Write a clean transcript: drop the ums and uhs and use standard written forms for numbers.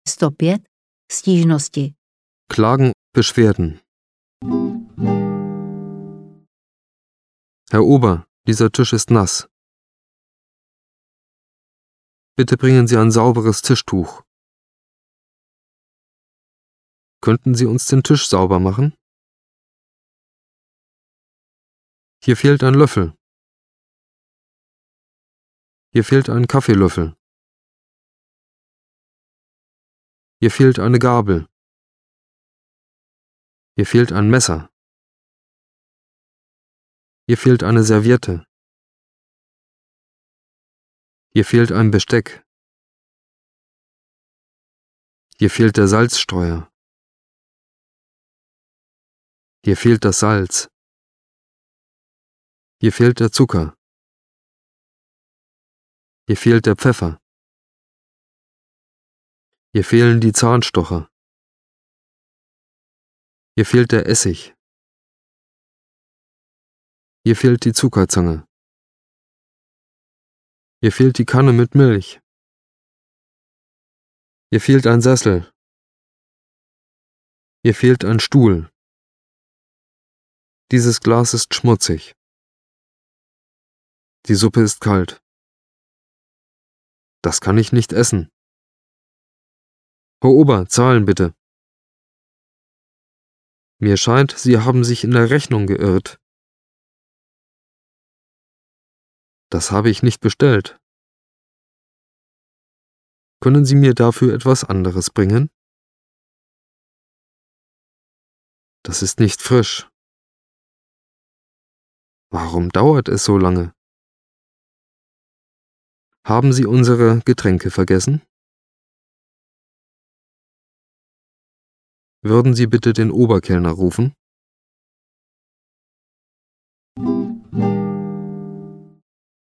105. Stížnosti. Klagen, Beschwerden. Herr Ober, dieser Tisch ist nass. Bitte bringen Sie ein sauberes Tischtuch. Könnten Sie uns den Tisch sauber machen? Hier fehlt ein Löffel. Hier fehlt ein Kaffeelöffel. Hier fehlt eine Gabel. Hier fehlt ein Messer. Hier fehlt eine Serviette. Hier fehlt ein Besteck. Hier fehlt der Salzstreuer. Hier fehlt das Salz. Hier fehlt der Zucker. Hier fehlt der Pfeffer. Hier fehlen die Zahnstocher. Hier fehlt der Essig. Hier fehlt die Zuckerzange. Hier fehlt die Kanne mit Milch. Hier fehlt ein Sessel. Hier fehlt ein Stuhl. Dieses Glas ist schmutzig. Die Suppe ist kalt. Das kann ich nicht essen. Herr Ober, zahlen bitte. Mir scheint, Sie haben sich in der Rechnung geirrt. Das habe ich nicht bestellt. Können Sie mir dafür etwas anderes bringen? Das ist nicht frisch. Warum dauert es so lange? Haben Sie unsere Getränke vergessen? Würden Sie bitte den Oberkellner rufen?